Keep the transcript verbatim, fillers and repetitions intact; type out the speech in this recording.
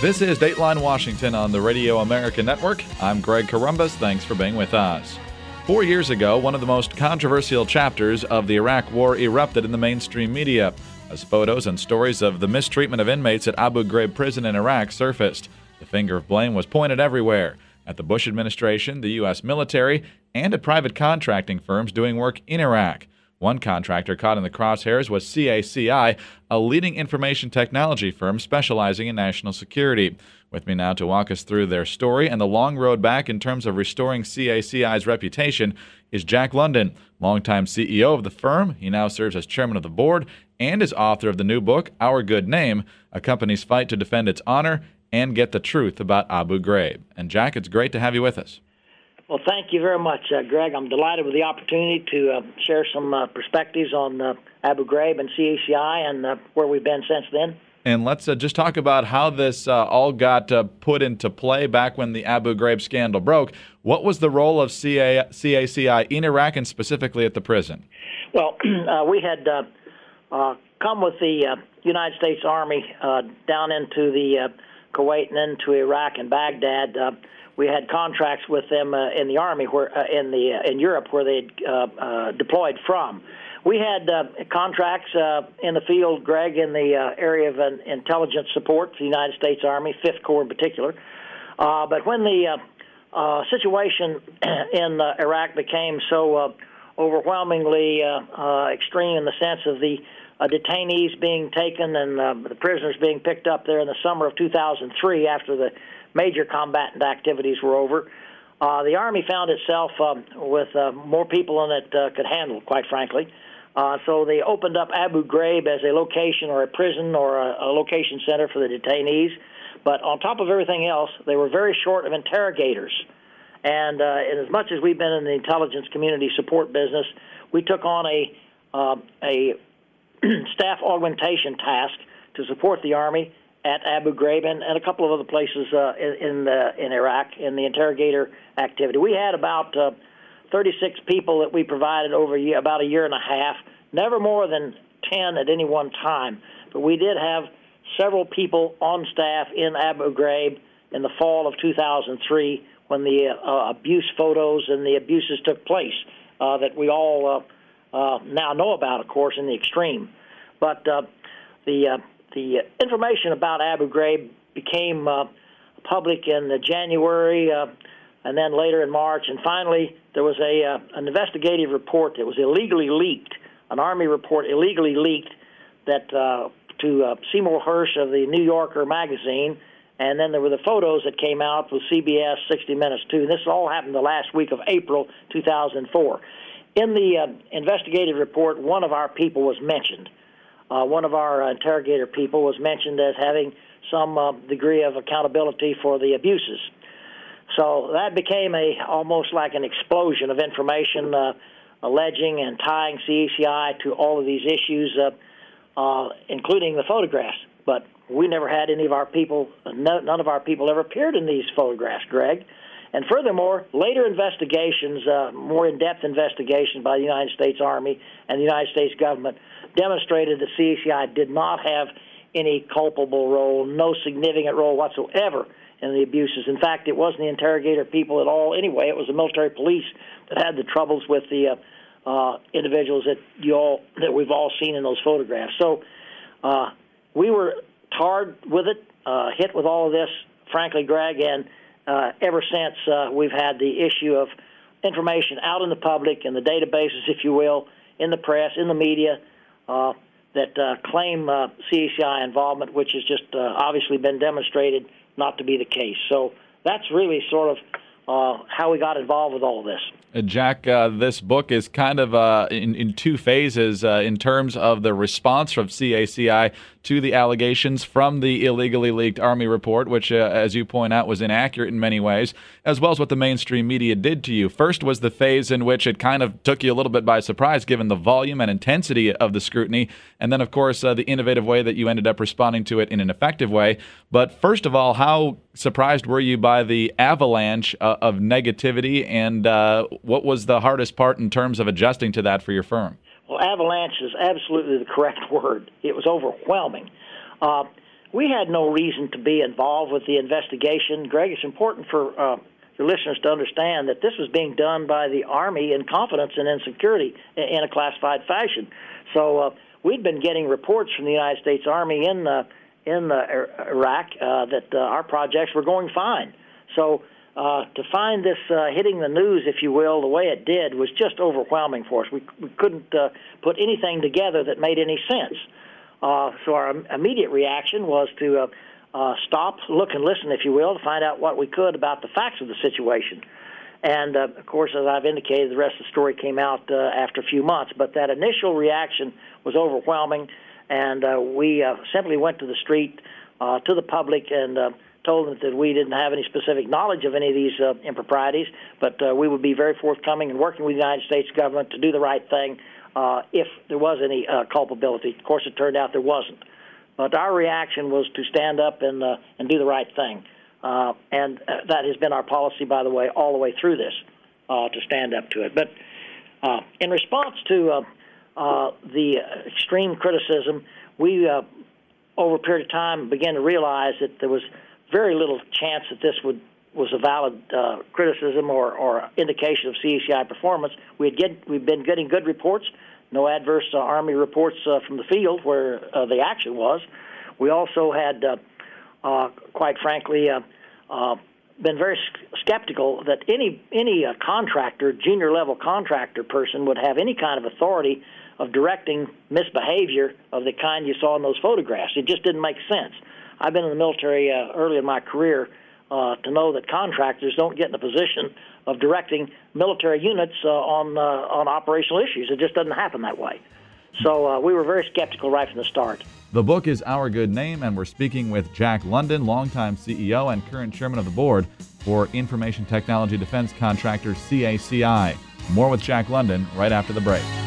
This is Dateline Washington on the Radio America Network. I'm Greg Corombos. Thanks for being with us. Four years ago, one of the most controversial chapters of the Iraq War erupted in the mainstream media, as photos and stories of the mistreatment of inmates at Abu Ghraib prison in Iraq surfaced. The finger of blame was pointed everywhere, at the Bush administration, the U S military, and at private contracting firms doing work in Iraq. One contractor caught in the crosshairs was C A C I, a leading information technology firm specializing in national security. With me now to walk us through their story and the long road back in terms of restoring C A C I's reputation is Jack London, longtime C E O of the firm. He now serves as chairman of the board and is author of the new book, Our Good Name, a company's fight to defend its honor and get the truth about Abu Ghraib. And Jack, it's great to have you with us. Well, thank you very much, uh, Greg. I'm delighted with the opportunity to uh, share some uh, perspectives on uh, Abu Ghraib and C A C I and uh, where we've been since then. And let's uh, just talk about how this uh, all got uh, put into play back when the Abu Ghraib scandal broke. What was the role of C A C I in Iraq and specifically at the prison? Well, uh, we had uh, uh, come with the uh, United States Army uh, down into the uh, Kuwait and into Iraq and Baghdad. Uh, We had contracts with them uh, in the Army, where uh, in the uh, in Europe, where they uh, uh, deployed from. We had uh, contracts uh, in the field, Greg, in the uh, area of uh, intelligence support for the United States Army, Fifth Corps in particular. Uh, but when the uh, uh, situation in uh, Iraq became so uh, overwhelmingly uh, uh, extreme in the sense of the uh, detainees being taken and uh, the prisoners being picked up there in the summer of two thousand three after the major combatant activities were over, uh, the Army found itself um, with uh, more people than it uh, could handle, quite frankly. Uh, so they opened up Abu Ghraib as a location or a prison or a, a location center for the detainees. But on top of everything else, they were very short of interrogators. And, uh, and as much as we've been in the intelligence community support business, we took on a, uh, a staff augmentation task to support the Army at Abu Ghraib and, and a couple of other places uh, in in, uh, in Iraq in the interrogator activity. We had about uh, thirty-six people that we provided over a year, about a year and a half, never more than ten at any one time. But we did have several people on staff in Abu Ghraib in the fall of two thousand three when the uh, abuse photos and the abuses took place uh, that we all uh, uh, now know about, of course, in the extreme. But uh, the uh, The information about Abu Ghraib became uh, public in uh, January uh, and then later in March. And finally, there was a uh, an investigative report that was illegally leaked, an Army report illegally leaked that uh, to uh, Seymour Hersh of the New Yorker magazine. And then there were the photos that came out with C B S, sixty minutes, too. And this all happened the last week of April two thousand four. In the uh, investigative report, one of our people was mentioned. Uh, one of our uh, interrogator people was mentioned as having some uh, degree of accountability for the abuses. So that became a almost like an explosion of information uh, alleging and tying C A C I to all of these issues, uh, uh, including the photographs. But we never had any of our people, no, none of our people ever appeared in these photographs, Greg. And furthermore, later investigations, uh, more in-depth investigations by the United States Army and the United States government demonstrated that C A C I did not have any culpable role, no significant role whatsoever in the abuses. In fact, it wasn't the interrogator people at all anyway. It was the military police that had the troubles with the uh, uh, individuals that you all that we've all seen in those photographs. So uh, we were tarred with it, uh, hit with all of this, frankly, Greg, and uh, ever since uh, we've had the issue of information out in the public, in the databases, if you will, in the press, in the media, Uh, that uh, claim uh, C A C I involvement, which has just uh, obviously been demonstrated not to be the case. So that's really sort of uh, how we got involved with all of this. Uh, Jack, uh, this book is kind of uh, in, in two phases uh, in terms of the response from C A C I to the allegations from the illegally leaked Army report, which, uh, as you point out, was inaccurate in many ways, as well as what the mainstream media did to you. First was the phase in which it kind of took you a little bit by surprise, given the volume and intensity of the scrutiny, and then, of course, uh, the innovative way that you ended up responding to it in an effective way. But first of all, how surprised were you by the avalanche uh, of negativity, and uh, what was the hardest part in terms of adjusting to that for your firm? Well, avalanche is absolutely the correct word. It was overwhelming. Uh, we had no reason to be involved with the investigation. Greg, it's important for uh, your listeners to understand that this was being done by the Army in confidence and in security in a classified fashion. So uh, we'd been getting reports from the United States Army in uh, in uh, Iraq uh, that uh, our projects were going fine. So uh, to find this uh, hitting the news, if you will, the way it did was just overwhelming for us. We, we couldn't uh, put anything together that made any sense. Uh, so our immediate reaction was to uh, uh, stop, look, and listen, if you will, to find out what we could about the facts of the situation. And, uh, of course, as I've indicated, the rest of the story came out uh, after a few months. But that initial reaction was overwhelming, and uh, we uh, simply went to the street, uh, to the public, and uh, told them that we didn't have any specific knowledge of any of these uh, improprieties, but uh, we would be very forthcoming and working with the United States government to do the right thing uh, if there was any uh, culpability. Of course, it turned out there wasn't. But our reaction was to stand up and, uh, and do the right thing. Uh, and uh, that has been our policy, by the way, all the way through this, uh, to stand up to it. But uh, in response to uh, uh, the extreme criticism, we, uh, over a period of time, began to realize that there was very little chance that this would was a valid uh, criticism or, or indication of C A C I performance. We had get, we've been getting good reports, no adverse uh, Army reports uh, from the field where uh, the action was. We also had, uh, uh, quite frankly, uh, uh, been very skeptical that any any uh, contractor, junior level contractor person would have any kind of authority of directing misbehavior of the kind you saw in those photographs. It just didn't make sense. I've been in the military uh, early in my career uh, to know that contractors don't get in a position of directing military units uh, on uh, on operational issues. It just doesn't happen that way. So uh, we were very skeptical right from the start. The book is Our Good Name, and we're speaking with Jack London, longtime C E O and current chairman of the board for Information Technology Defense Contractor C A C I. More with Jack London right after the break.